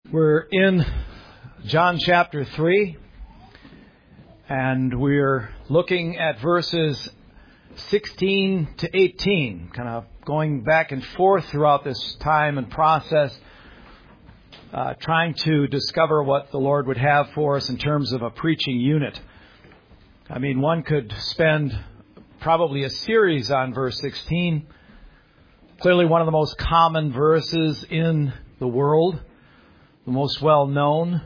We're in John chapter 3, and we're looking at verses 16 to 18, kind of going back and forth throughout this time and process, trying to discover what the Lord would have for us in terms of a preaching unit. I mean, one could spend probably a series on verse 16, clearly one of the most common verses in the world. The most well-known.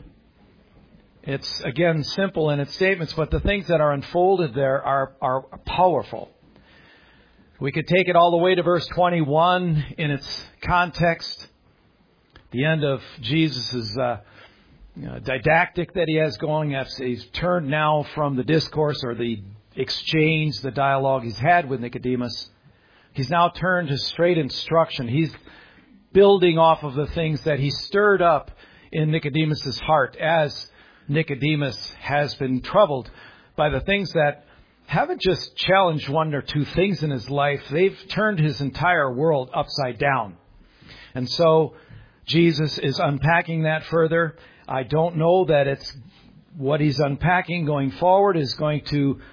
It's, again, simple in its statements, but the things that are unfolded there are powerful. We could take it all the way to verse 21 in its context. The end of Jesus' didactic that he has going. He's turned now from the discourse or the exchange, the dialogue he's had with Nicodemus. He's now turned to straight instruction. He's building off of the things that he stirred up in Nicodemus' heart as Nicodemus has been troubled by the things that haven't just challenged one or two things in his life. They've turned his entire world upside down. And so Jesus is unpacking that further. I don't know that it's what he's unpacking going forward is going to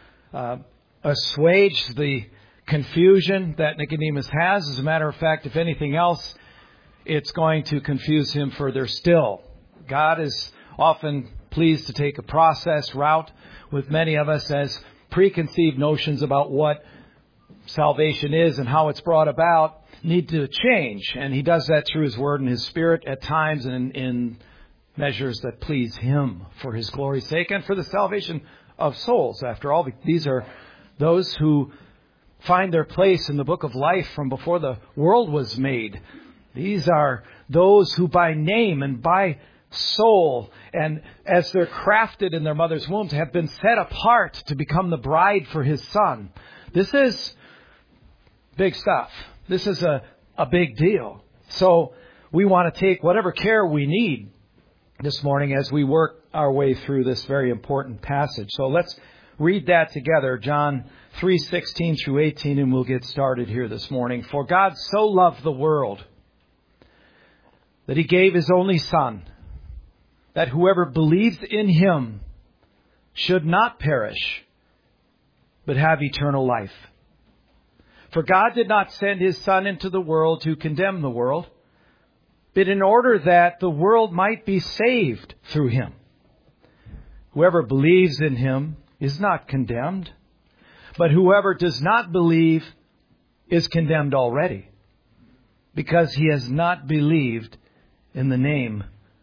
assuage the confusion that Nicodemus has. As a matter of fact, if anything else, it's going to confuse him further still. God is often pleased to take a process route with many of us as preconceived notions about what salvation is and how it's brought about need to change. And he does that through his word and his spirit at times and in measures that please him for his glory's sake and for the salvation of souls. After all, these are those who find their place in the book of life from before the world was made. These are those who by name and by soul and as they're crafted in their mother's wombs have been set apart to become the bride for his son. This is big stuff. This is a big deal. So we want to take whatever care we need this morning as we work our way through this very important passage. So let's read that together, John 3:16 through 18, and we'll get started here this morning. For God so loved the world that he gave his only Son, that whoever believes in him should not perish, but have eternal life. For God did not send his Son into the world to condemn the world, but in order that the world might be saved through him. Whoever believes in him is not condemned, but whoever does not believe is condemned already, because he has not believed in the name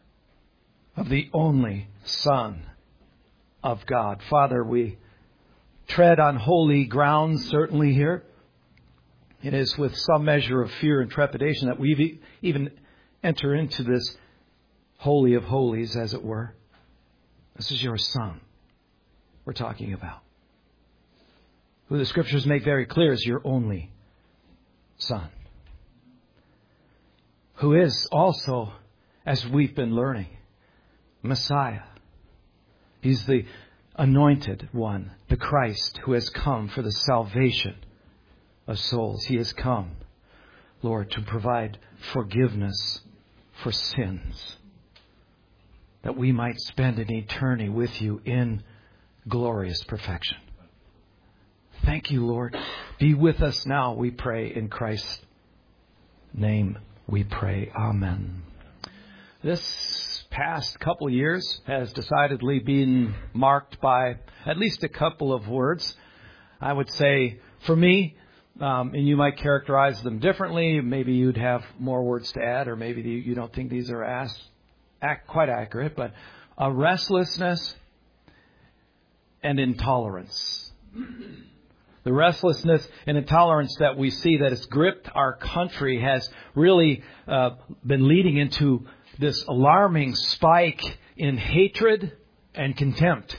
of the only Son of God. Father, we tread on holy ground certainly here. It is with some measure of fear and trepidation that we even enter into this holy of holies, as it were. This is your Son we're talking about, who the Scriptures make very clear is your only Son, who is also, as we've been learning, Messiah. He's the anointed one, the Christ who has come for the salvation of souls. He has come, Lord, to provide forgiveness for sins, that we might spend an eternity with you in glorious perfection. Thank you, Lord. Be with us now, we pray, in Christ's name we pray. Amen. This past couple of years has decidedly been marked by at least a couple of words. I would say, for me, and you might characterize them differently. Maybe you'd have more words to add, or maybe you don't think these are quite accurate, but a restlessness and intolerance. The restlessness and intolerance that we see that has gripped our country has really been leading into this alarming spike in hatred and contempt.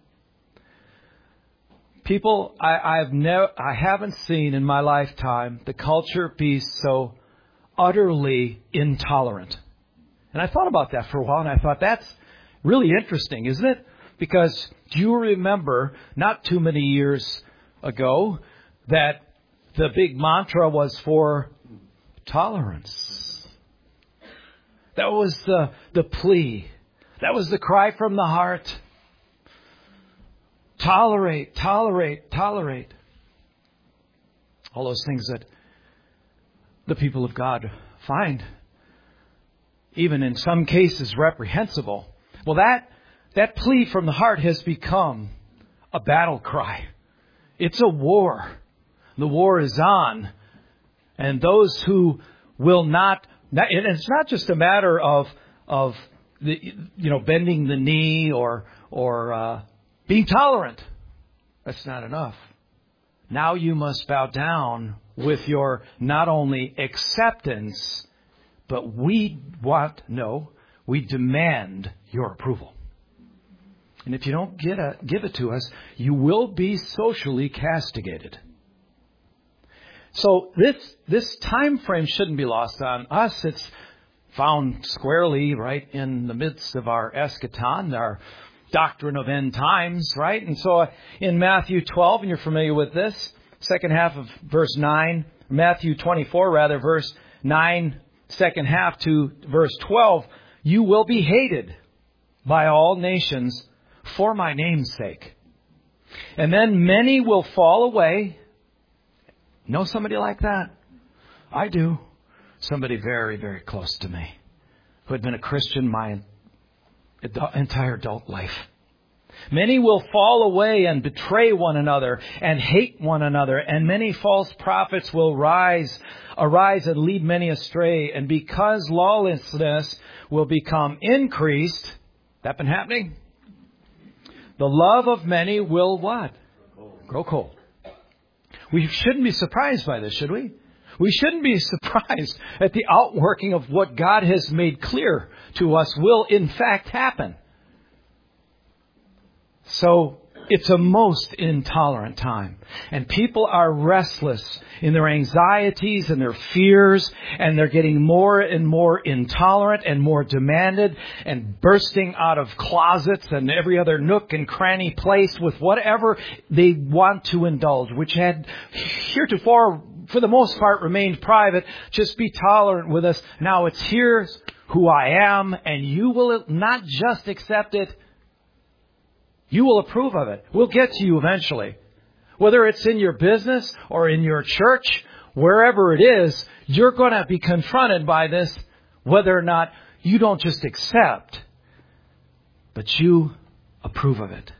People, I haven't seen in my lifetime the culture be so utterly intolerant. And I thought about that for a while, and I thought that's really interesting, isn't it? Because do you remember not too many years ago that the big mantra was for tolerance? That was the plea. That was the cry from the heart. Tolerate, tolerate, tolerate. All those things that the people of God find, even in some cases, reprehensible. Well, that plea from the heart has become a battle cry. It's a war. The war is on. And those who will not, and it's not just a matter of bending the knee or being tolerant. That's not enough. Now you must bow down with your not only acceptance, but we demand your approval. And if you don't give it to us, you will be socially castigated. So this time frame shouldn't be lost on us. It's found squarely right in the midst of our eschaton, our doctrine of end times, right? And so in Matthew 12, and you're familiar with this, second half of verse 9, Matthew 24, rather, verse 9, second half to verse 12, you will be hated by all nations for my name's sake. And then many will fall away. Know somebody like that? I do. Somebody very, very close to me who had been a Christian my entire adult life. Many will fall away and betray one another and hate one another, and many false prophets will arise and lead many astray. And because lawlessness will become increased, that been happening? The love of many will what? Grow cold. We shouldn't be surprised by this, should we? We shouldn't be surprised at the outworking of what God has made clear to us will in fact happen. So it's a most intolerant time. And people are restless in their anxieties and their fears. And they're getting more and more intolerant and more demanded and bursting out of closets and every other nook and cranny place with whatever they want to indulge, which had heretofore, for the most part, remained private. Just be tolerant with us. Now it's here's who I am, and you will not just accept it, you will approve of it. We'll get to you eventually. Whether it's in your business or in your church, wherever it is, you're going to be confronted by this, whether or not you don't just accept, but you approve of it.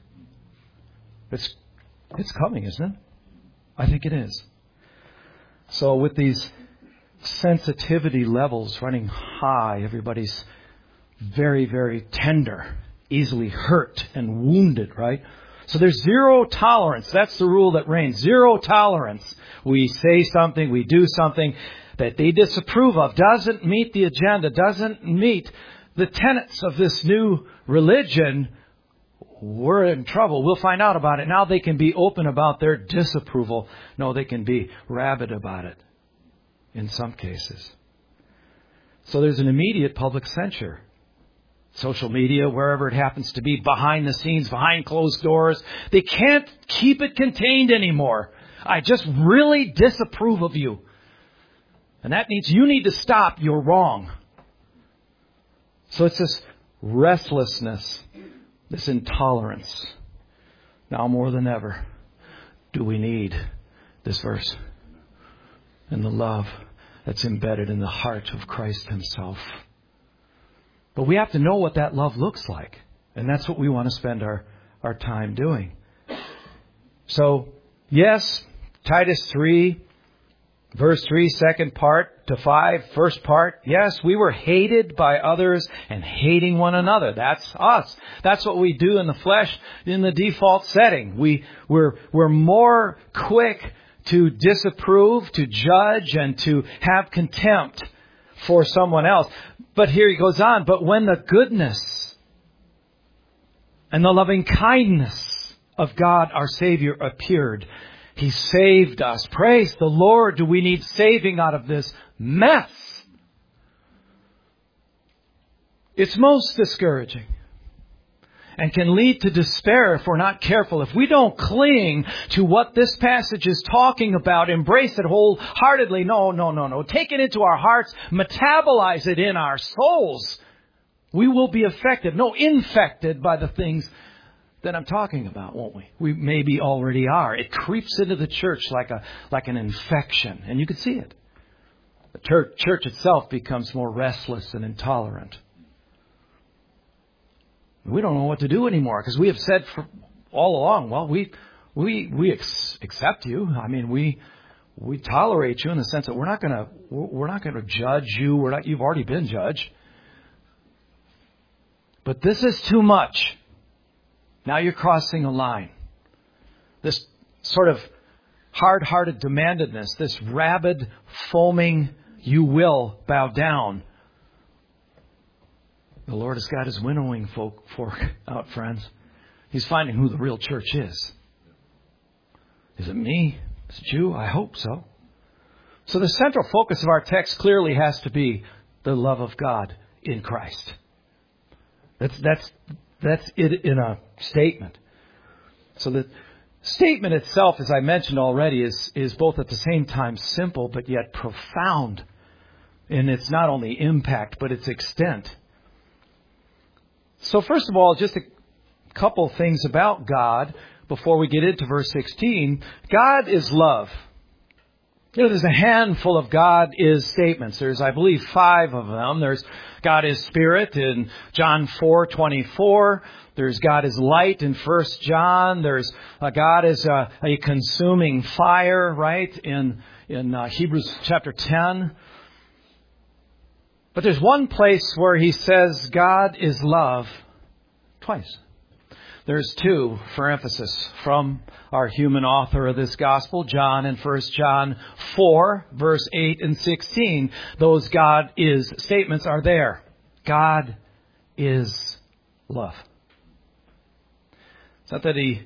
It's coming, isn't it? I think it is. So with these sensitivity levels running high, everybody's very, very tender, easily hurt and wounded, right? So there's zero tolerance. That's the rule that reigns. Zero tolerance. We say something, we do something that they disapprove of, doesn't meet the agenda, doesn't meet the tenets of this new religion. We're in trouble. We'll find out about it. Now they can be open about their disapproval. No, they can be rabid about it in some cases. So there's an immediate public censure. Social media, wherever it happens to be, behind the scenes, behind closed doors. They can't keep it contained anymore. I just really disapprove of you. And that means you need to stop. You're wrong. So it's this restlessness, this intolerance. Now more than ever, do we need this verse and the love that's embedded in the heart of Christ Himself. But we have to know what that love looks like. And that's what we want to spend our time doing. So, yes, Titus 3, verse 3, second part to 5, first part. Yes, we were hated by others and hating one another. That's us. That's what we do in the flesh in the default setting. We're more quick to disapprove, to judge, and to have contempt for someone else. But here he goes on, but when the goodness and the loving kindness of God, our Savior, appeared, He saved us. Praise the Lord. Do we need saving out of this mess? It's most discouraging. and can lead to despair if we're not careful. If we don't cling to what this passage is talking about, embrace it wholeheartedly, no, take it into our hearts, metabolize it in our souls, we will be infected by the things that I'm talking about, won't we? We maybe already are. It creeps into the church like an infection, and you can see it. The church itself becomes more restless and intolerant. We don't know what to do anymore because we have said for all along, well, we accept you. I mean, we tolerate you in the sense that we're not going to judge you. You've already been judged. But this is too much. Now you're crossing a line. This sort of hard-hearted demandedness, this rabid, foaming, you will bow down. The Lord has got His winnowing fork out, friends. He's finding who the real church is. Is it me? Is it you? I hope so. So the central focus of our text clearly has to be the love of God in Christ. That's it in a statement. So the statement itself, as I mentioned already, is both at the same time simple but yet profound in its not only impact but its extent. So first of all, just a couple things about God before we get into verse 16. God is love. There's a handful of God is statements. There's, I believe, 5 of them. There's God is spirit in John 4:24. There's God is light in 1 John. There's God is a consuming fire, right, in Hebrews chapter 10. But there's one place where He says God is love twice. There's 2 for emphasis from our human author of this gospel, John, in 1 John 4, verse 8 and 16. Those God is statements are there. God is love. It's not that He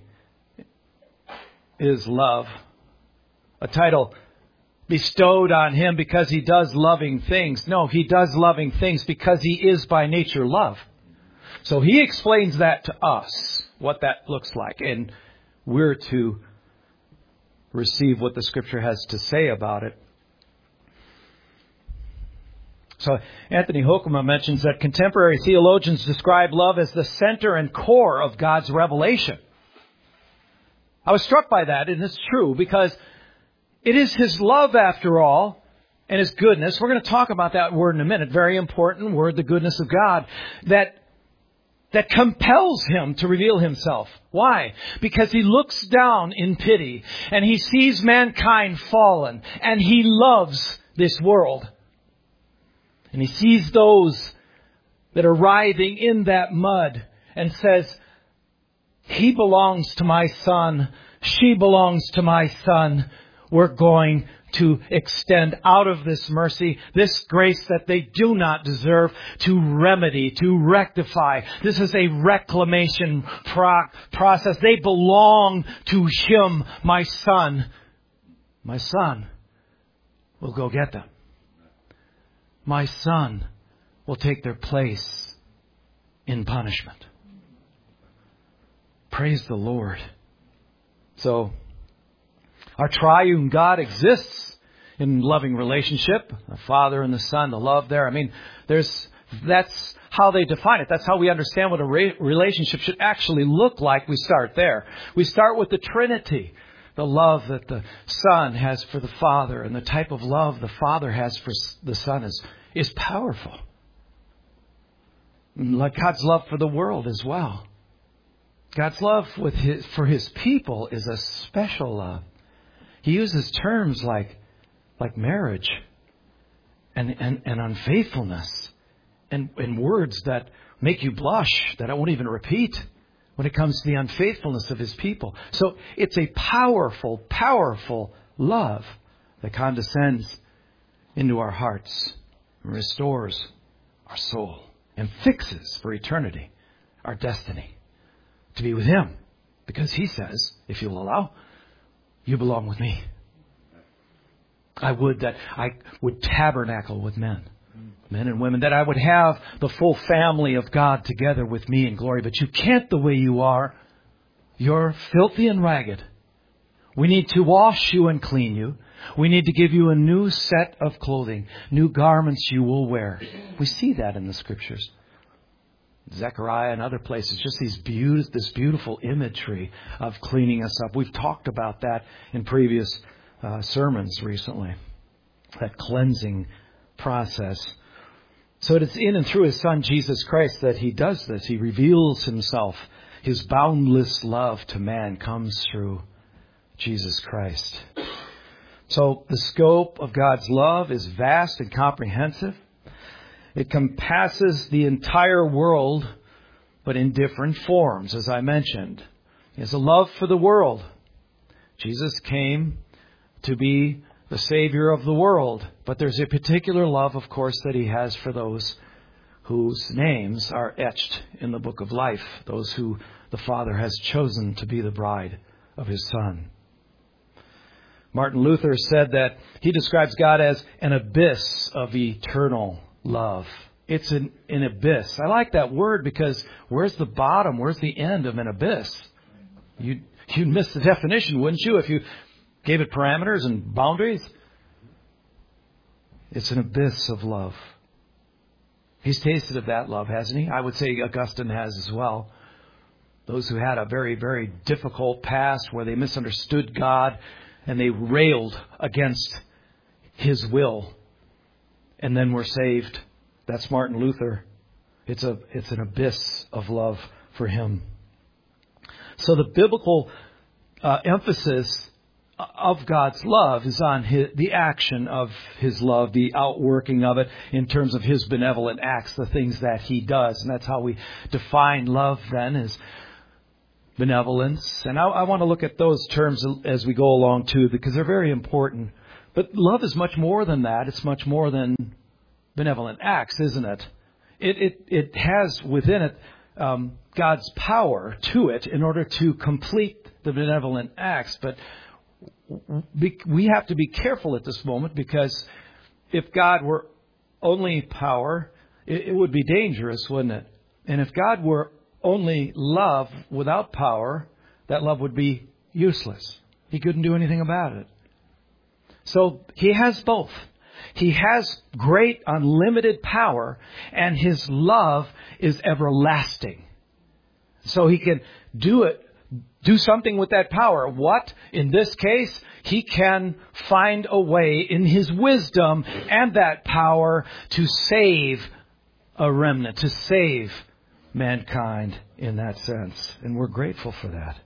is love, a title bestowed on Him because He does loving things. No, He does loving things because He is by nature love. So He explains that to us, what that looks like. And we're to receive what the Scripture has to say about it. So Anthony Hoekema mentions that contemporary theologians describe love as the center and core of God's revelation. I was struck by that, and it's true, because it is His love, after all, and His goodness. We're going to talk about that word in a minute. Very important word, the goodness of God, that compels Him to reveal Himself. Why? Because He looks down in pity and He sees mankind fallen and He loves this world. And He sees those that are writhing in that mud and says, he belongs to my son. She belongs to my son. We're going to extend out of this mercy, this grace that they do not deserve, to remedy, to rectify. This is a reclamation process. They belong to Him, my son. My son will go get them. My son will take their place in punishment. Praise the Lord. So, our triune God exists in loving relationship. The Father and the Son, the love there. I mean, that's how they define it. That's how we understand what a relationship should actually look like. We start there. We start with the Trinity. The love that the Son has for the Father and the type of love the Father has for the Son is powerful. Like God's love for the world as well. God's love for His people is a special love. He uses terms like marriage and unfaithfulness and words that make you blush, that I won't even repeat when it comes to the unfaithfulness of His people. So it's a powerful, powerful love that condescends into our hearts and restores our soul and fixes for eternity our destiny to be with Him. Because He says, if you'll allow, you belong with me. I would that I would tabernacle with men. Men and women, that I would have the full family of God together with me in glory. But you can't the way you are. You're filthy and ragged. We need to wash you and clean you. We need to give you a new set of clothing, new garments you will wear. We see that in the Scriptures. Zechariah and other places, just this beautiful imagery of cleaning us up. We've talked about that in previous sermons recently, that cleansing process. So it's in and through His Son, Jesus Christ, that He does this. He reveals Himself. His boundless love to man comes through Jesus Christ. So the scope of God's love is vast and comprehensive. It compasses the entire world, but in different forms, as I mentioned. He has a love for the world. Jesus came to be the Savior of the world. But there's a particular love, of course, that He has for those whose names are etched in the book of life, those who the Father has chosen to be the bride of His Son. Martin Luther said that he describes God as an abyss of eternal love. It's an abyss. I like that word because where's the bottom? Where's the end of an abyss? You'd miss the definition, wouldn't you, if you gave it parameters and boundaries? It's an abyss of love. He's tasted of that love, hasn't he? I would say Augustine has as well. Those who had a very, very difficult past where they misunderstood God and they railed against His will and then were saved. That's Martin Luther. It's an abyss of love for him. So the biblical emphasis of God's love is on the action of His love, the outworking of it in terms of His benevolent acts, the things that He does. And that's how we define love then, as benevolence. And I want to look at those terms as we go along too, because they're very important. But love is much more than that. It's much more than benevolent acts, isn't it? It has within it God's power to it in order to complete the benevolent acts. But we have to be careful at this moment, because if God were only power, it would be dangerous, wouldn't it? And if God were only love without power, that love would be useless. He couldn't do anything about it. So He has both. He has great unlimited power, and His love is everlasting. So He can do something with that power. What? In this case, He can find a way in His wisdom and that power to save a remnant, to save mankind in that sense. And we're grateful for that.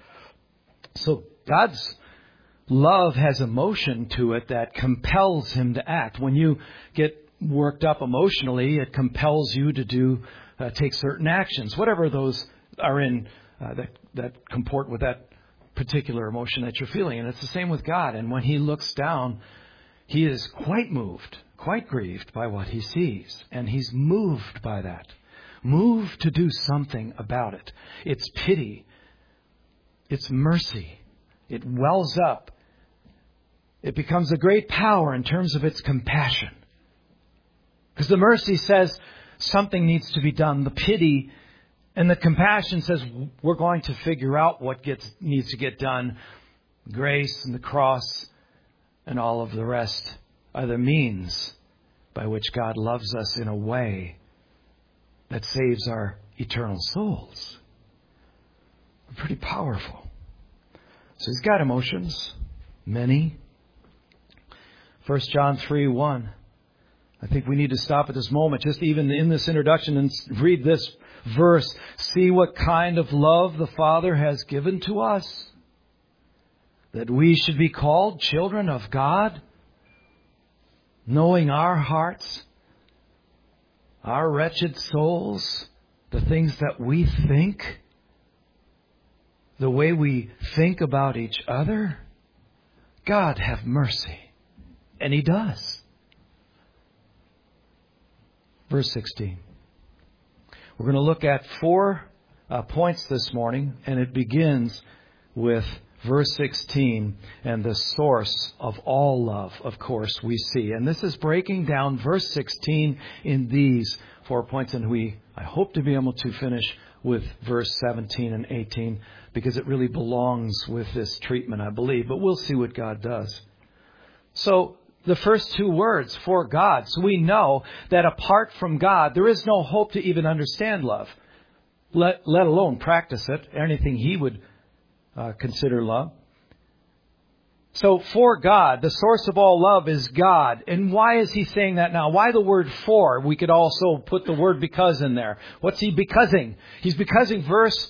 So God's love has emotion to it that compels Him to act. When you get worked up emotionally, it compels you to take certain actions, whatever those are in that comport with that particular emotion that you're feeling. And it's the same with God. And when He looks down, He is quite moved, quite grieved by what He sees. And He's moved by that. Moved to do something about it. It's pity. It's mercy. It wells up. It becomes a great power in terms of its compassion. Because the mercy says something needs to be done. The pity and the compassion says we're going to figure out what needs to get done. Grace and the cross and all of the rest are the means by which God loves us in a way that saves our eternal souls. Pretty powerful. So He's got emotions, many. 1 John 3:1. I think we need to stop at this moment, just even in this introduction, and read this verse. See what kind of love the Father has given to us, that we should be called children of God, knowing our hearts, our wretched souls, the things that we think, the way we think about each other. God have mercy. And He does. Verse 16. We're going to look at 4 points this morning, and it begins with verse 16, and the source of all love, of course, we see. And this is breaking down verse 16 in these 4 points, and I hope to be able to finish with verse 17 and 18, because it really belongs with this treatment, I believe. But we'll see what God does. So, the first two words, for God. So we know that apart from God, there is no hope to even understand love, let alone practice it, anything He would consider love. So for God, the source of all love is God. And why is He saying that now? Why the word for? We could also put the word because in there. What's He becausing? He's becausing verse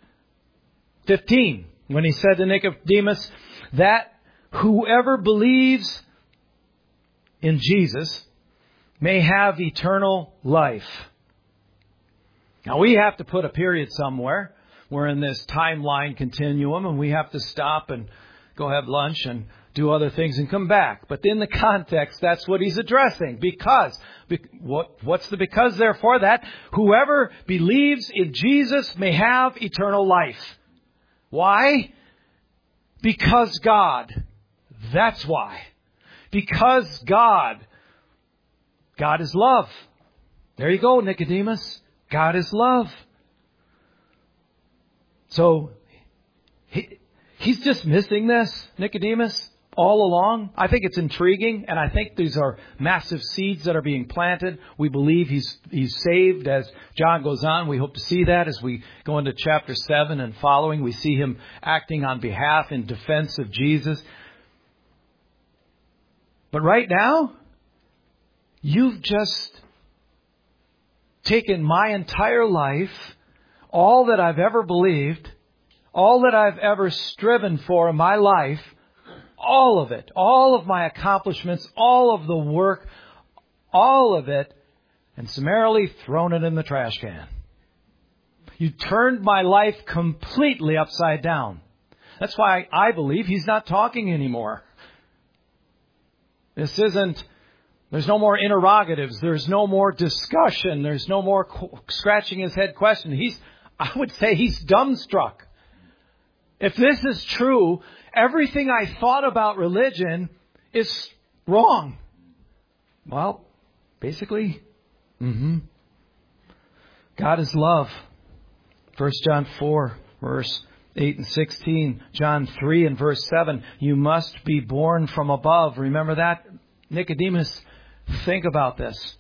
15, when He said to Nicodemus that whoever believes in Jesus may have eternal life. Now we have to put a period somewhere. We're in this timeline continuum, and we have to stop and go have lunch and do other things and come back. But in the context, that's what He's addressing. Because. What's the because therefore? That whoever believes in Jesus may have eternal life. Why? Because God. That's why. Because God. God is love. There you go, Nicodemus. God is love. So, he's just missing this, Nicodemus, all along. I think it's intriguing, and I think these are massive seeds that are being planted. We believe he's saved as John goes on. We hope to see that as we go into chapter 7 and following. We see him acting on behalf in defense of Jesus. But right now, you've just taken my entire life, all that I've ever believed, all that I've ever striven for in my life, all of it, all of my accomplishments, all of the work, all of it, and summarily thrown it in the trash can. You turned my life completely upside down. That's why I believe He's not talking anymore. There's no more interrogatives. There's no more discussion. There's no more scratching his head question. I would say he's dumbstruck. If this is true, everything I thought about religion is wrong. Well, basically, God is love. 1 John 4, verse 8 and 16. John 3 and verse 7. You must be born from above. Remember that? Nicodemus, think about this.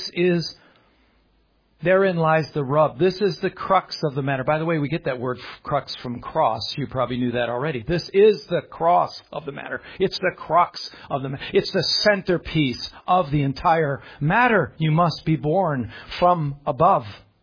Therein lies the rub. This is the crux of the matter. By the way, we get that word crux from cross. You probably knew that already. This is the cross of the matter. It's the crux of the matter. It's the centerpiece of the entire matter. You must be born from above.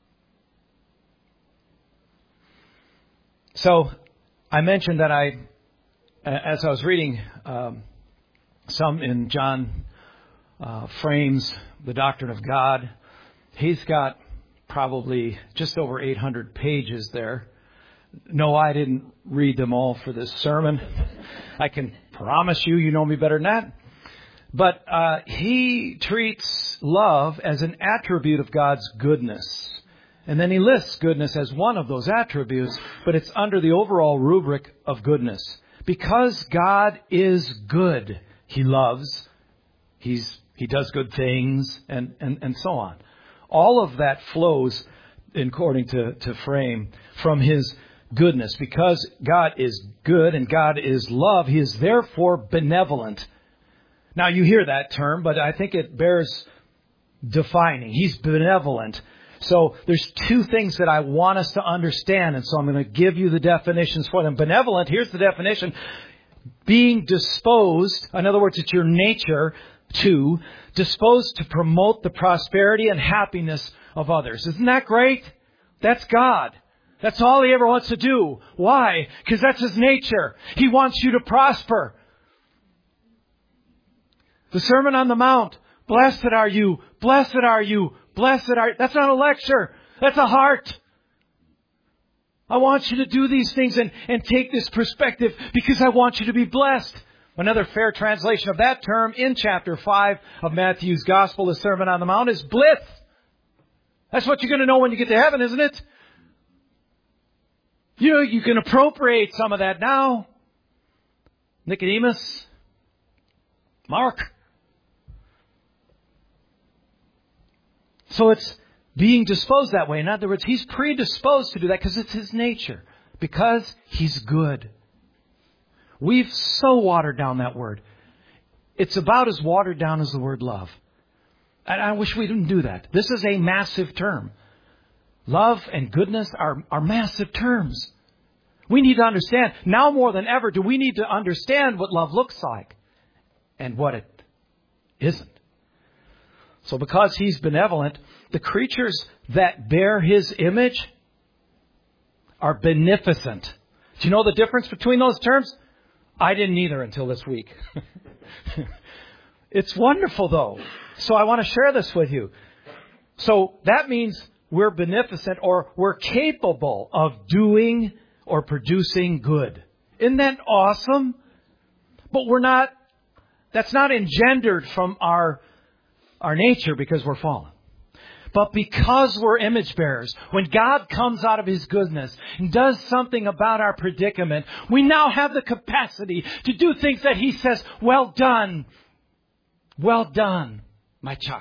So, I mentioned that as I was reading some in John Frame's The Doctrine of God, he's got probably just over 800 pages there. No, I didn't read them all for this sermon. I can promise you know me better than that. But he treats love as an attribute of God's goodness. And then he lists goodness as one of those attributes, but it's under the overall rubric of goodness. Because God is good, He loves, He does good things, and so on. All of that flows, according to Frame, from His goodness. Because God is good and God is love, He is therefore benevolent. Now you hear that term, but I think it bears defining. He's benevolent. So there's two things that I want us to understand, and so I'm going to give you the definitions for them. Benevolent, here's the definition. Being disposed, in other words, it's your nature disposed to promote the prosperity and happiness of others. Isn't that great? That's God. That's all He ever wants to do. Why? Because that's His nature. He wants you to prosper. The Sermon on the Mount. Blessed are you. Blessed are you. Blessed are you. That's not a lecture. That's a heart. I want you to do these things and take this perspective because I want you to be blessed. Another fair translation of that term in chapter 5 of Matthew's Gospel, the Sermon on the Mount, is bliss. That's what you're going to know when you get to heaven, isn't it? You can appropriate some of that now. Nicodemus, Mark. So it's being disposed that way. In other words, he's predisposed to do that because it's his nature. Because he's good. We've so watered down that word. It's about as watered down as the word love. And I wish we didn't do that. This is a massive term. Love and goodness are massive terms. We need to understand, now more than ever, do we need to understand what love looks like and what it isn't. So because he's benevolent, the creatures that bear his image are beneficent. Do you know the difference between those terms? I didn't either until this week. It's wonderful, though. So I want to share this with you. So that means we're beneficent, or we're capable of doing or producing good. Isn't that awesome? But that's not engendered from our nature because we're fallen. But because we're image bearers, when God comes out of His goodness and does something about our predicament, we now have the capacity to do things that He says, well done, my child.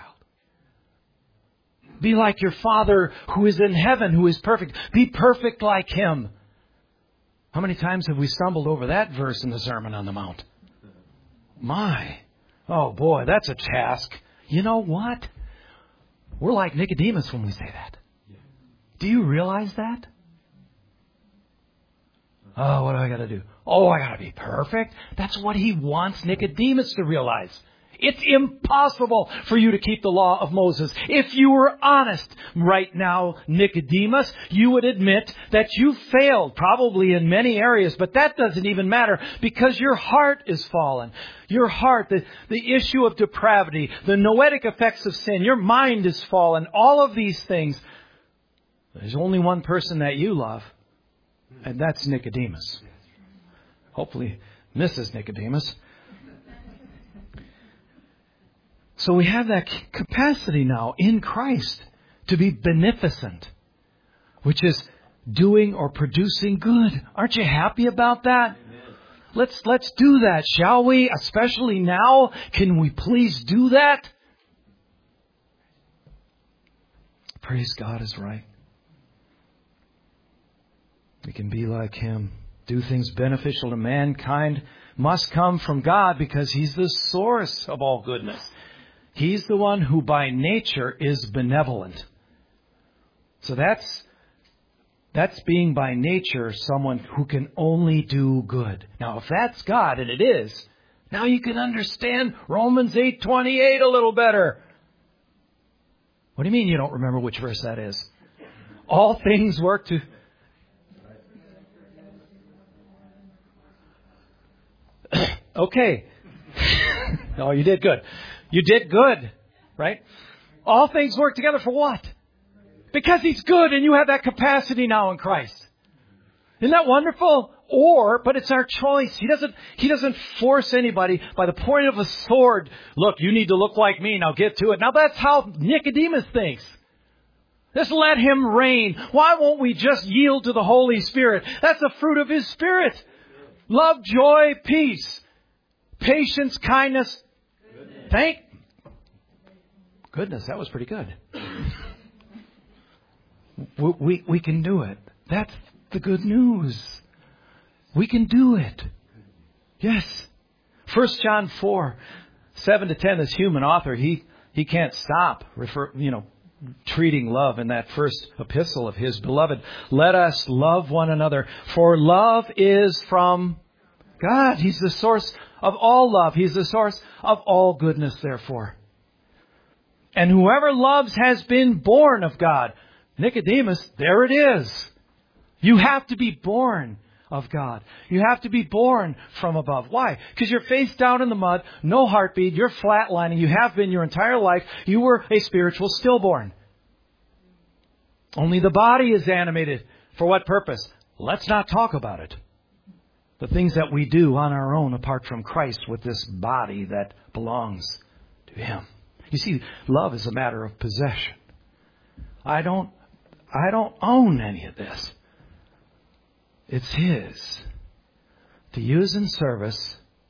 Be like your Father who is in heaven, who is perfect. Be perfect like Him. How many times have we stumbled over that verse in the Sermon on the Mount? Oh boy, that's a task. You know what? We're like Nicodemus when we say that. Do you realize that? Oh, what do I got to do? Oh, I got to be perfect. That's what he wants Nicodemus to realize. It's impossible for you to keep the law of Moses. If you were honest right now, Nicodemus, you would admit that you failed probably in many areas, but that doesn't even matter because your heart is fallen. Your heart, the issue of depravity, the noetic effects of sin, your mind is fallen. All of these things. There's only one person that you love, and that's Nicodemus. Hopefully, Mrs. Nicodemus. So we have that capacity now in Christ to be beneficent, which is doing or producing good. Aren't you happy about that? Amen. Let's do that, shall we? Especially now. Can we please do that? Praise God is right. We can be like Him. Do things beneficial to mankind must come from God because He's the source of all goodness. He's the one who by nature is benevolent. So that's being by nature someone who can only do good. Now, if that's God, and it is, now you can understand Romans 8:28 a little better. What do you mean you don't remember which verse that is? All things work to... Okay. No, you did good. You did good, right? All things work together for what? Because He's good and you have that capacity now in Christ. Isn't that wonderful? But it's our choice. He doesn't force anybody by the point of a sword. Look, you need to look like me. Now get to it. Now that's how Nicodemus thinks. Just let Him reign. Why won't we just yield to the Holy Spirit? That's the fruit of His Spirit. Love, joy, peace, patience, kindness. Thank goodness, that was pretty good. We can do it. That's the good news. We can do it. Yes. 1 John 4:7-10. This human author, he can't stop treating love in that first epistle of his. Beloved, let us love one another, for love is from God. He's the source of all love. He's the source of all goodness, therefore. And whoever loves has been born of God. Nicodemus, there it is. You have to be born of God. You have to be born from above. Why? Because you're face down in the mud, no heartbeat, you're flatlining. You have been your entire life. You were a spiritual stillborn. Only the body is animated. For what purpose? Let's not talk about it. The things that we do on our own apart from Christ with this body that belongs to Him. You see, love is a matter of possession. I don't own any of this. It's His to use in service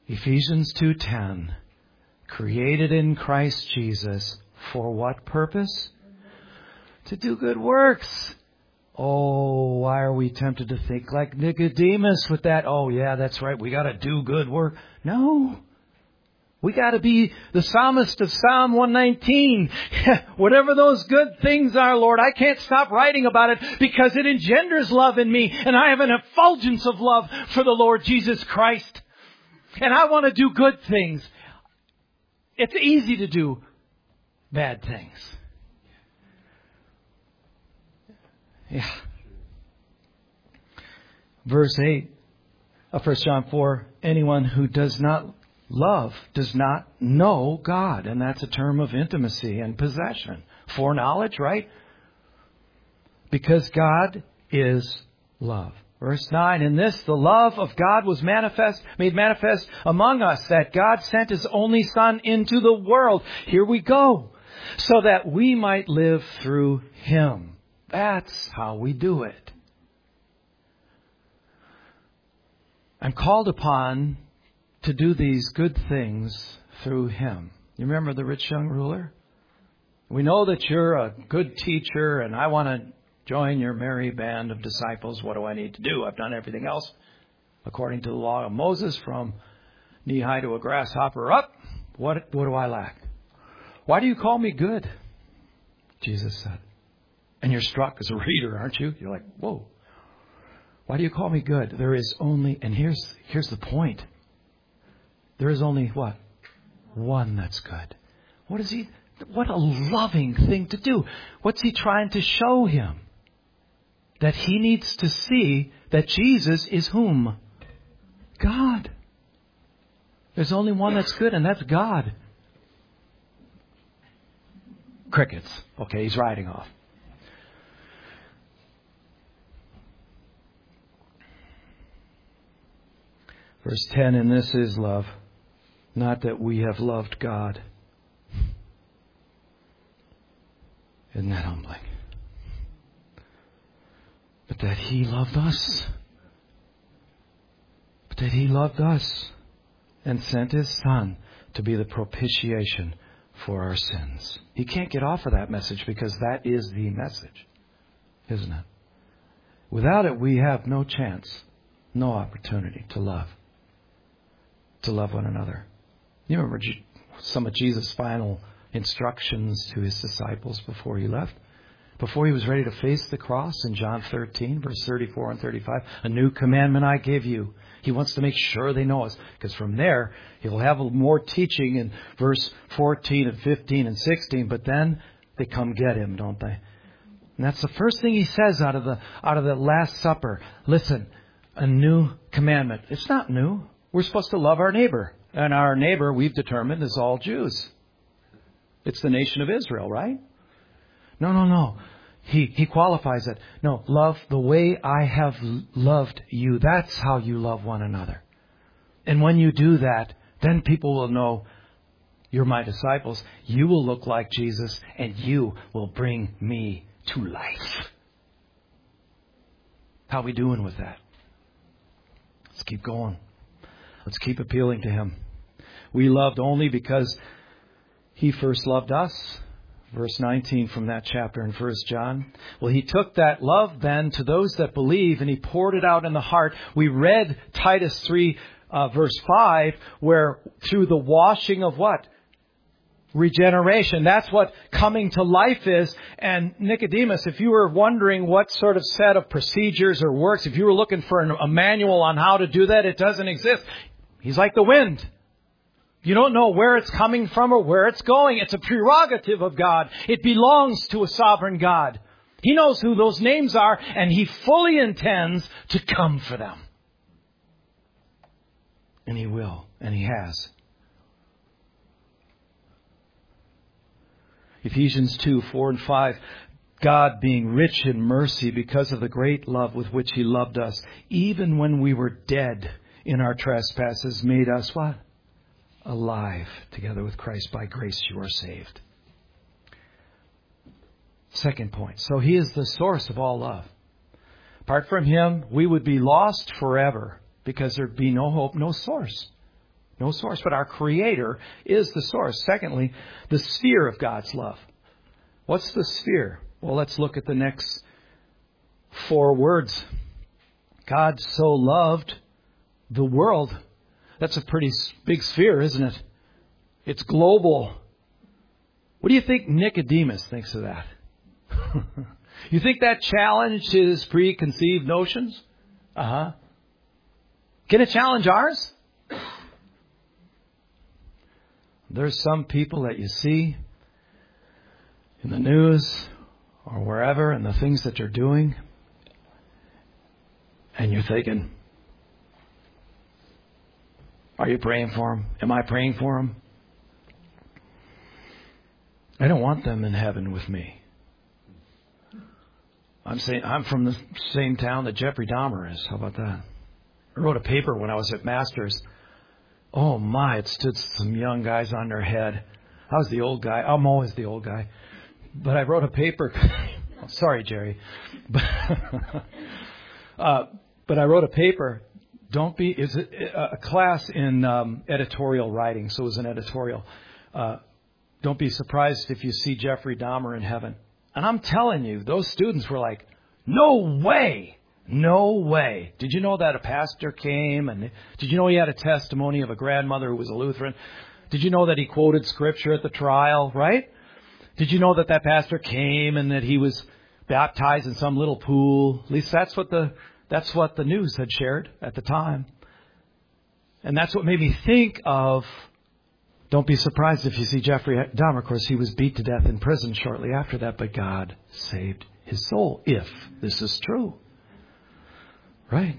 Ephesians 2:10, created in Christ Jesus for what purpose? To do good works. Oh, why are we tempted to think like Nicodemus with that? Oh, yeah, that's right. We got to do good work. No. We got to be the psalmist of Psalm 119. Whatever those good things are, Lord, I can't stop writing about it because it engenders love in me. And I have an effulgence of love for the Lord Jesus Christ. And I want to do good things. It's easy to do bad things. Yeah. Verse 8 of 1 John 4, anyone who does not love does not know God. And that's a term of intimacy and possession. Foreknowledge, right? Because God is love. Verse 9, in this the love of God was made manifest among us, that God sent His only Son into the world. Here we go. So that we might live through Him. That's how we do it. I'm called upon to do these good things through Him. You remember the rich young ruler? We know that you're a good teacher and I want to join your merry band of disciples. What do I need to do? I've done everything else according to the law of Moses, from knee high to a grasshopper up. What do I lack? Why do you call me good? Jesus said. And you're struck as a reader, aren't you? You're like, whoa. Why do you call me good? There is only, and here's the point. There is only what? One that's good. What a loving thing to do. What's He trying to show him? That he needs to see that Jesus is whom? God. There's only one that's good, and that's God. Crickets. Okay, he's riding off. Verse 10, and this is love, not that we have loved God. Isn't that humbling? But that He loved us. But that He loved us and sent His Son to be the propitiation for our sins. He can't get off of that message because that is the message, isn't it? Without it, we have no chance, no opportunity to love one another. You remember some of Jesus' final instructions to His disciples before He left? Before He was ready to face the cross in John 13, verse 34 and 35, a new commandment I give you. He wants to make sure they know us, because from there, He'll have more teaching in verse 14 and 15 and 16, but then they come get Him, don't they? And that's the first thing He says out of the Last Supper. Listen, a new commandment. It's not new. We're supposed to love our neighbor. And our neighbor, we've determined, is all Jews. It's the nation of Israel, right? No. He qualifies it. No, love the way I have loved you. That's how you love one another. And when you do that, then people will know you're my disciples. You will look like Jesus, and you will bring me to life. How are we doing with that? Let's keep going. Let's keep appealing to Him. We loved only because He first loved us. Verse 19 from that chapter in 1 John. Well, He took that love then to those that believe, and He poured it out in the heart. We read Titus 3 verse 5, where through the washing of what? Regeneration. That's what coming to life is. And Nicodemus, if you were wondering what sort of set of procedures or works, if you were looking for a manual on how to do that, it doesn't exist. He's like the wind. You don't know where it's coming from or where it's going. It's a prerogative of God. It belongs to a sovereign God. He knows who those names are, and He fully intends to come for them. And He will, and He has. Ephesians 2, 4 and 5. God, being rich in mercy because of the great love with which He loved us, even when we were dead in our trespasses, made us what? Alive together with Christ. By grace you are saved. Second point. So He is the source of all love. Apart from Him, we would be lost forever because there'd be no hope, no source. No source, but our Creator is the source. Secondly, the sphere of God's love. What's the sphere? Well, let's look at the next 4 words. God so loved the world. That's a pretty big sphere, isn't it? It's global. What do you think Nicodemus thinks of that? You think that challenged his preconceived notions? Can it challenge ours? There's some people that you see in the news or wherever and the things that they're doing, and you're thinking, are you praying for them? Am I praying for them? I don't want them in heaven with me. I'm from the same town that Jeffrey Dahmer is. How about that? I wrote a paper when I was at Masters. Oh my, it stood some young guys on their head. I was the old guy. I'm always the old guy. But I wrote a paper. Sorry, Jerry. But I wrote a paper. It's a class in editorial writing, so it was an editorial. Don't be surprised if you see Jeffrey Dahmer in heaven. And I'm telling you, those students were like, no way. No way. Did you know that a pastor came? And did you know he had a testimony of a grandmother who was a Lutheran? Did you know that he quoted scripture at the trial, right? Did you know that pastor came and that he was baptized in some little pool? At least that's what the news had shared at the time. And that's what made me think of, don't be surprised if you see Jeffrey Dahmer. Of course, he was beat to death in prison shortly after that, but God saved his soul, if this is true. Right?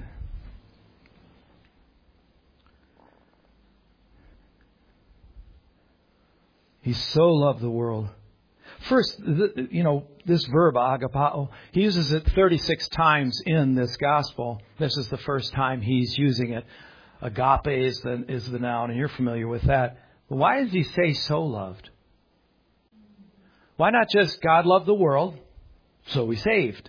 He so loved the world. First, this verb, agapao, he uses it 36 times in this gospel. This is the first time he's using it. Agape is the noun, and you're familiar with that. But why does he say so loved? Why not just God loved the world, so we saved?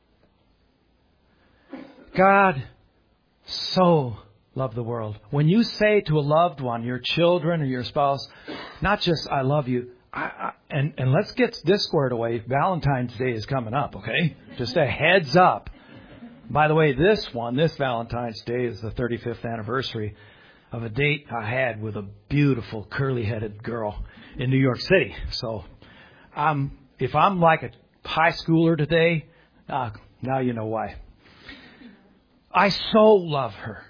God so loved the world. When you say to a loved one, your children or your spouse, not just I love you, and let's get this squared away. Valentine's Day is coming up, okay? Just a heads up. By the way, this Valentine's Day is the 35th anniversary of a date I had with a beautiful curly-headed girl in New York City. So if I'm like a high schooler today, now you know why. I so love her.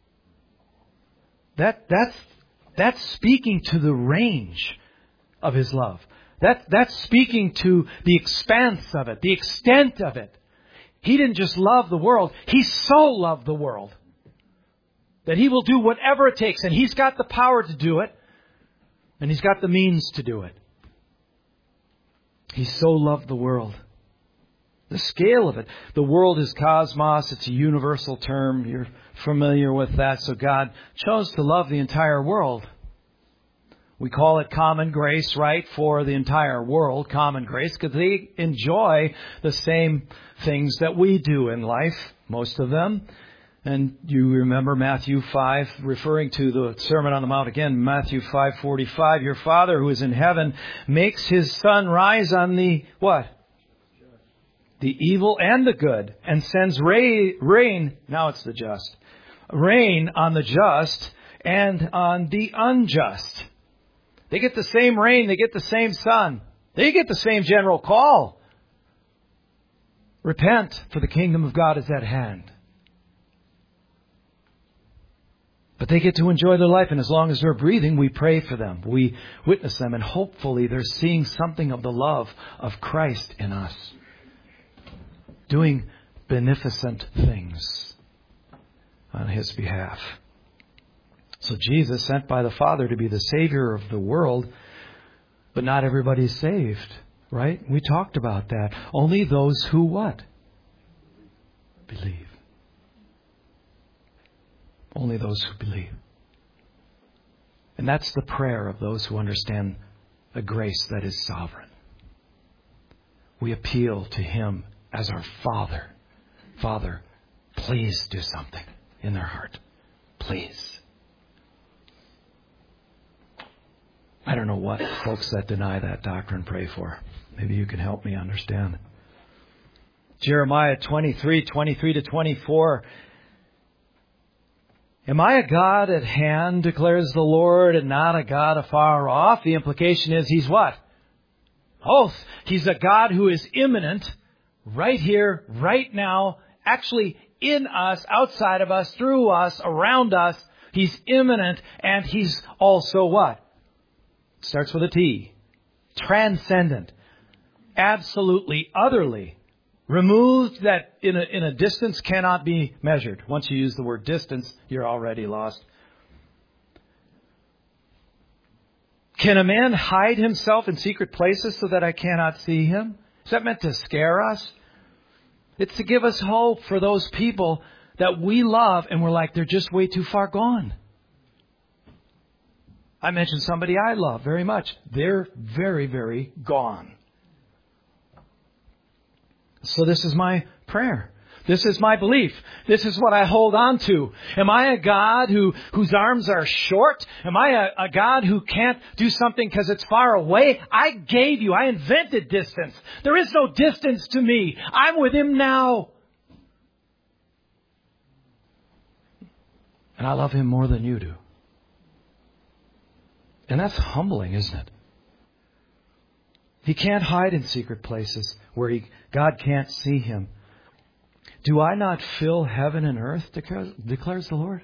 That's speaking to the range of his love. That's speaking to the expanse of it, the extent of it. He didn't just love the world. He so loved the world that he will do whatever it takes. And he's got the power to do it. And he's got the means to do it. He so loved the world. The scale of it. The world is cosmos. It's a universal term. You're familiar with that. So God chose to love the entire world. We call it common grace, right, for the entire world, common grace, because they enjoy the same things that we do in life, most of them. And you remember Matthew 5, referring to the Sermon on the Mount again, Matthew 5:45. Your Father who is in heaven makes his sun rise on the what? The evil and the good, and sends rain, now it's the just, rain on the just and on the unjust. They get the same rain, they get the same sun, they get the same general call. Repent, for the kingdom of God is at hand. But they get to enjoy their life, and as long as they're breathing, we pray for them. We witness them, and hopefully they're seeing something of the love of Christ in us. Doing beneficent things on his behalf. So Jesus, sent by the Father to be the Savior of the world, but not everybody's saved, right? We talked about that. Only those who what? Believe. Only those who believe. And that's the prayer of those who understand a grace that is sovereign. We appeal to him as our Father. Father, please do something in their heart. Please. I don't know what folks that deny that doctrine pray for. Maybe you can help me understand. Jeremiah 23:23-24. Am I a God at hand, declares the Lord, and not a God afar off? The implication is He's what? Both. He's a God who is immanent, right here, right now, actually in us, outside of us, through us, around us. He's immanent, and He's also what? Starts with a T. Transcendent. Absolutely, utterly. Removed, that in a distance cannot be measured. Once you use the word distance, you're already lost. Can a man hide himself in secret places so that I cannot see him? Is that meant to scare us? It's to give us hope for those people that we love and we're like, they're just way too far gone. I mentioned somebody I love very much. They're very, very gone. So this is my prayer. This is my belief. This is what I hold on to. Am I a God whose arms are short? Am I a God who can't do something because it's far away? I invented distance. There is no distance to me. I'm with Him now. And I love Him more than you do. And that's humbling, isn't it? He can't hide in secret places where God can't see Him. Do I not fill heaven and earth, declares the Lord?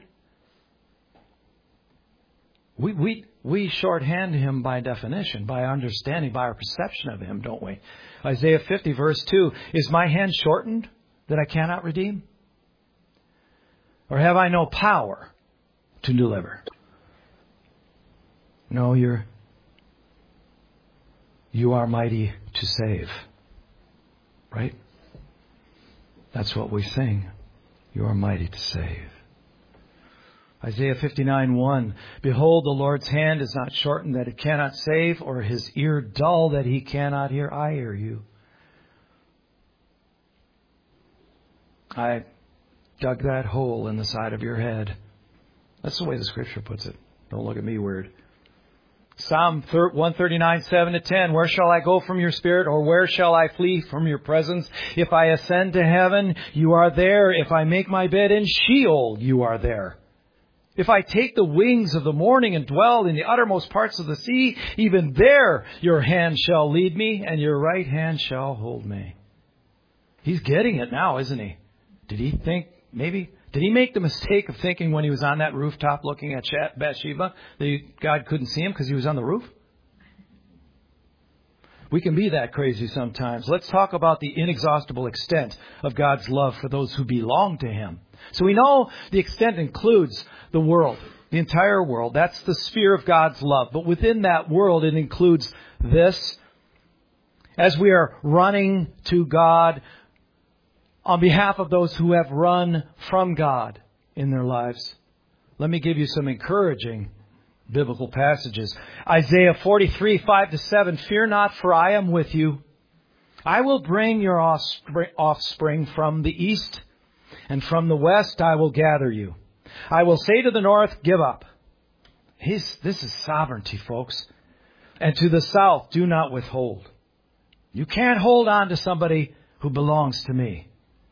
We shorthand Him by definition, by understanding, by our perception of Him, don't we? Isaiah 50 verse 2, is my hand shortened that I cannot redeem? Or have I no power to deliver? No, you are mighty to save. Right? That's what we sing. You are mighty to save. Isaiah 59:1. Behold, the Lord's hand is not shortened that it cannot save, or His ear dull that He cannot hear. I hear you. I dug that hole in the side of your head. That's the way the Scripture puts it. Don't look at me weird. Psalm 139:7-10. Where shall I go from your spirit, or where shall I flee from your presence? If I ascend to heaven, you are there. If I make my bed in Sheol, you are there. If I take the wings of the morning and dwell in the uttermost parts of the sea, even there your hand shall lead me, and your right hand shall hold me. He's getting it now, isn't he? Did he think, maybe... Did he make the mistake of thinking when he was on that rooftop looking at Bathsheba that God couldn't see him because he was on the roof? We can be that crazy sometimes. Let's talk about the inexhaustible extent of God's love for those who belong to Him. So we know the extent includes the world, the entire world. That's the sphere of God's love. But within that world, it includes this. As we are running to God, on behalf of those who have run from God in their lives, let me give you some encouraging biblical passages. Isaiah 43:5-7. Fear not, for I am with you. I will bring your offspring from the east, and from the west I will gather you. I will say to the north, give up. This is sovereignty, folks. And to the south, do not withhold. You can't hold on to somebody who belongs to me.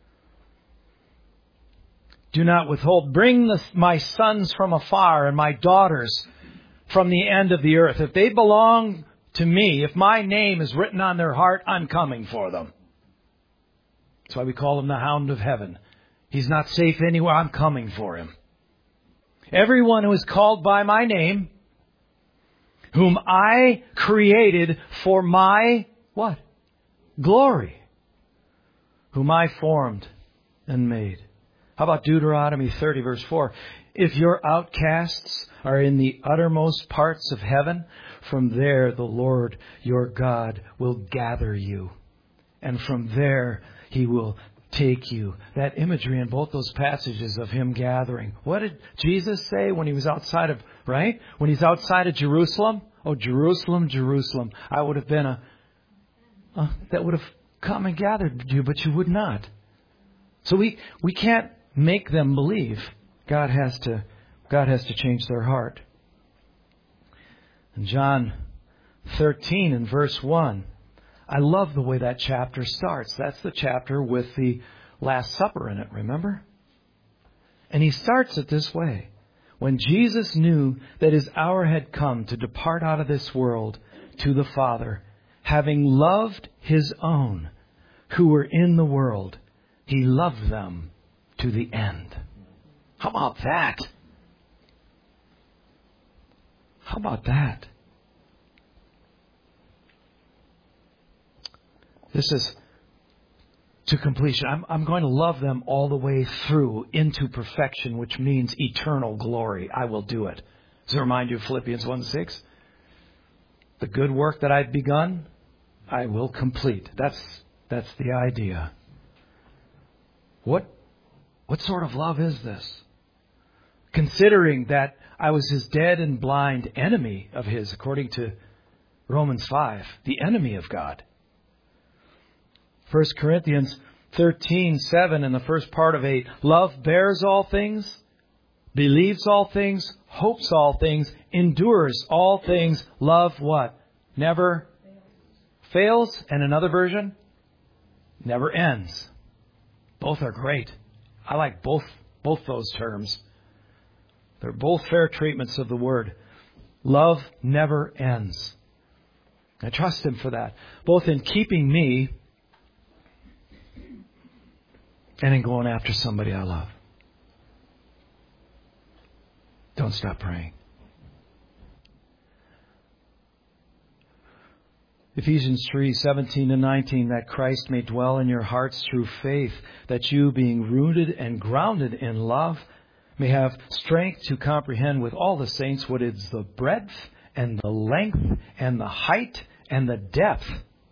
Do not withhold. Bring my sons from afar and my daughters from the end of the earth. If they belong to me, if my name is written on their heart, I'm coming for them. That's why we call him the Hound of Heaven. He's not safe anywhere. I'm coming for him. Everyone who is called by my name, whom I created for my, what? Glory. Whom I formed and made. How about Deuteronomy 30, verse 4? If your outcasts are in the uttermost parts of heaven, from there the Lord your God will gather you. And from there He will take you. That imagery in both those passages of Him gathering. What did Jesus say when He was outside of, right? When He's outside of Jerusalem? Oh, Jerusalem, Jerusalem. I would have been that would have come and gathered you, but you would not. So we can't make them believe. God has to change their heart. In John 13 and verse 1, I love the way that chapter starts. That's the chapter with the Last Supper in it, remember? And he starts it this way. When Jesus knew that his hour had come to depart out of this world to the Father, having loved his own who were in the world, he loved them to the end. How about that? How about that? This is to completion. I'm going to love them all the way through into perfection, which means eternal glory. I will do it. Does it remind you of Philippians 1:6? The good work that I've begun, I will complete. That's the idea. What sort of love is this? Considering that I was his dead and blind enemy of his, according to Romans 5, the enemy of God. 1 Corinthians 13:7 in the first part of 8. Love bears all things, believes all things, hopes all things, endures all things. Love what? Never fails. And another version? Never ends. Both are great. I like both those terms. They're both fair treatments of the word. Love never ends. I trust him for that. Both in keeping me and in going after somebody I love. Don't stop praying. Ephesians 3:17-19, that Christ may dwell in your hearts through faith, that you, being rooted and grounded in love, may have strength to comprehend with all the saints what is the breadth and the length and the height and the depth.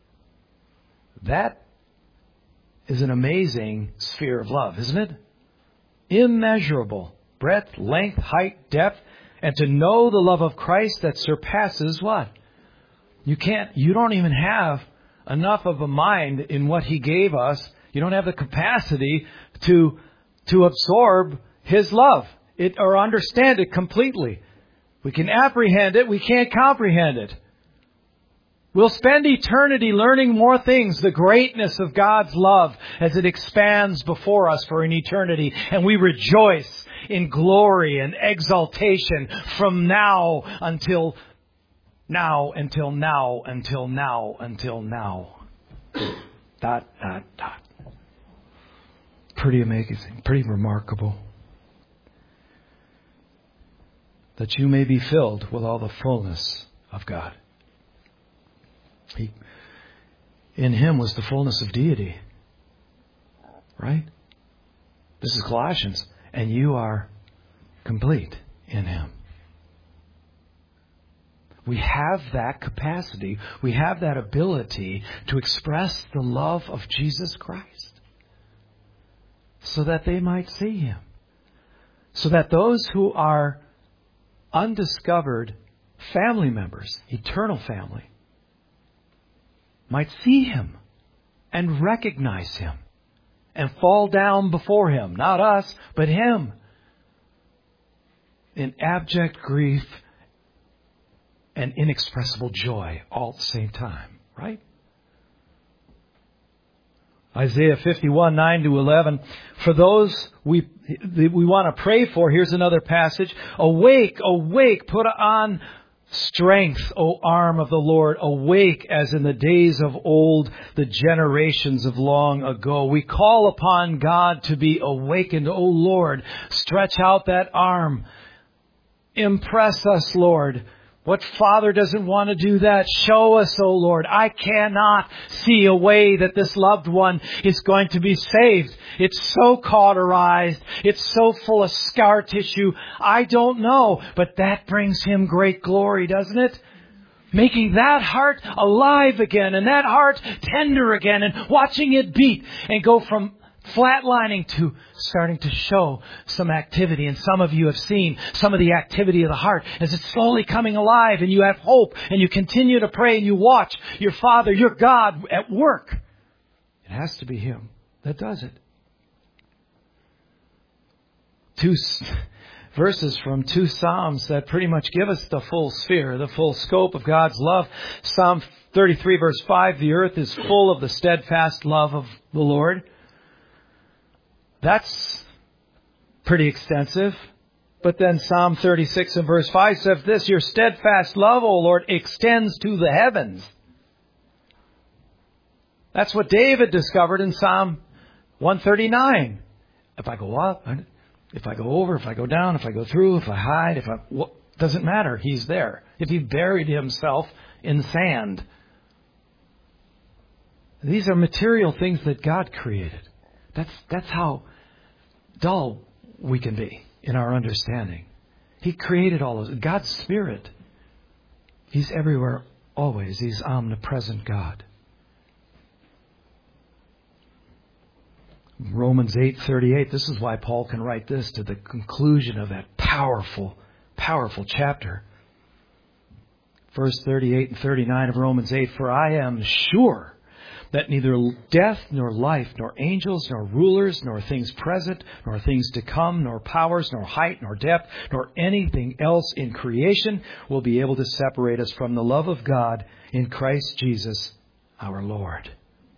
That is an amazing sphere of love, isn't it? Immeasurable. Breadth, length, height, depth. And to know the love of Christ that surpasses what? You don't even have enough of a mind in what he gave us. You don't have the capacity to absorb his love or understand it completely. We can apprehend it. We can't comprehend it. We'll spend eternity learning more things, the greatness of God's love as it expands before us for an eternity. And we rejoice in glory and exaltation from now until now, until now, until now, until now. ... Pretty amazing, pretty remarkable. That you may be filled with all the fullness of God. In him was the fullness of deity. Right? This is Colossians. And you are complete in him. We have that capacity. We have that ability to express the love of Jesus Christ. So that they might see him. So that those who are undiscovered family members, eternal family, might see him and recognize him and fall down before him. Not us, but him. In abject grief and inexpressible joy all at the same time. Right? Isaiah 51:9-11. For those we want to pray for, here's another passage. Awake, awake, put on strength, O arm of the Lord. Awake as in the days of old, the generations of long ago. We call upon God to be awakened. O Lord, stretch out that arm. Impress us, Lord. What father doesn't want to do that? Show us, O Lord. I cannot see a way that this loved one is going to be saved. It's so cauterized. It's so full of scar tissue. I don't know. But that brings him great glory, doesn't it? Making that heart alive again and that heart tender again and watching it beat and go from flatlining to starting to show some activity. And some of you have seen some of the activity of the heart as it's slowly coming alive, and you have hope and you continue to pray and you watch your Father, your God at work. It has to be him that does it. verses from 2 Psalms that pretty much give us the full sphere, the full scope of God's love. Psalm 33 verse 5, the earth is full of the steadfast love of the Lord. That's pretty extensive. But then Psalm 36 and verse 5 says this, your steadfast love, O Lord, extends to the heavens. That's what David discovered in Psalm 139. If I go up, if I go over, if I go down, if I go through, if I hide, doesn't matter. He's there. If he buried himself in sand. These are material things that God created. That's how dull we can be in our understanding. He created all those. God's Spirit. He's everywhere, always. He's omnipresent God. Romans 8:38. This is why Paul can write this to the conclusion of that powerful, powerful chapter. Verse 38 and 39 of Romans 8. For I am sure that neither death, nor life, nor angels, nor rulers, nor things present, nor things to come, nor powers, nor height, nor depth, nor anything else in creation will be able to separate us from the love of God in Christ Jesus our Lord.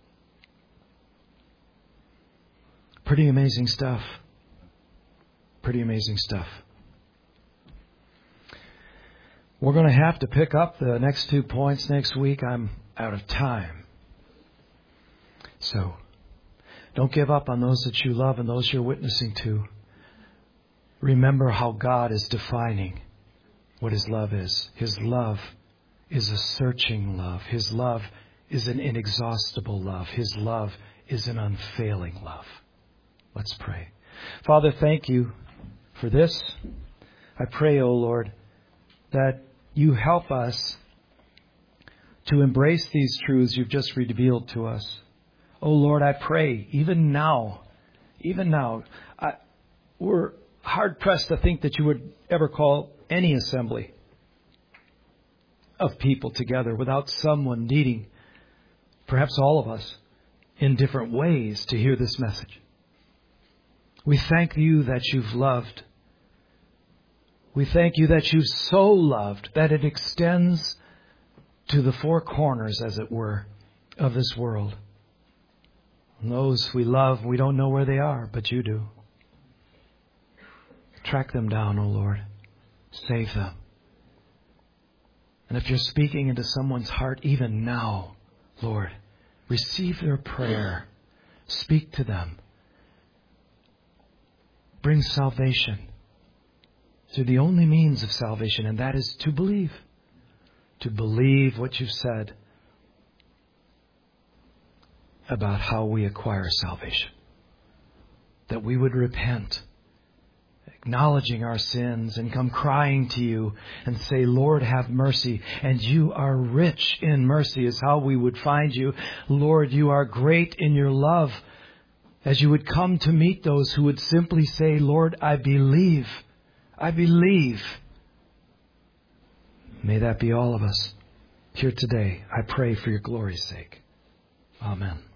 Pretty amazing stuff. Pretty amazing stuff. We're going to have to pick up the next 2 points next week. I'm out of time. So, don't give up on those that you love and those you're witnessing to. Remember how God is defining what His love is. His love is a searching love. His love is an inexhaustible love. His love is an unfailing love. Let's pray. Father, thank you for this. I pray, O Lord, that you help us to embrace these truths you've just revealed to us. Oh Lord, I pray, even now, we're hard pressed to think that you would ever call any assembly of people together without someone needing, perhaps all of us, in different ways to hear this message. We thank you that you've loved. We thank you that you've so loved that it extends to the four corners, as it were, of this world. And those we love, we don't know where they are, but you do. Track them down, O Lord. Save them. And if you're speaking into someone's heart even now, Lord, receive their prayer. Speak to them. Bring salvation through the only means of salvation, and that is to believe. To believe what you've said about how we acquire salvation. That we would repent, acknowledging our sins, and come crying to you and say, Lord, have mercy. And you are rich in mercy is how we would find you. Lord, you are great in your love. As you would come to meet those who would simply say, Lord, I believe. I believe. May that be all of us here today. I pray for your glory's sake. Amen.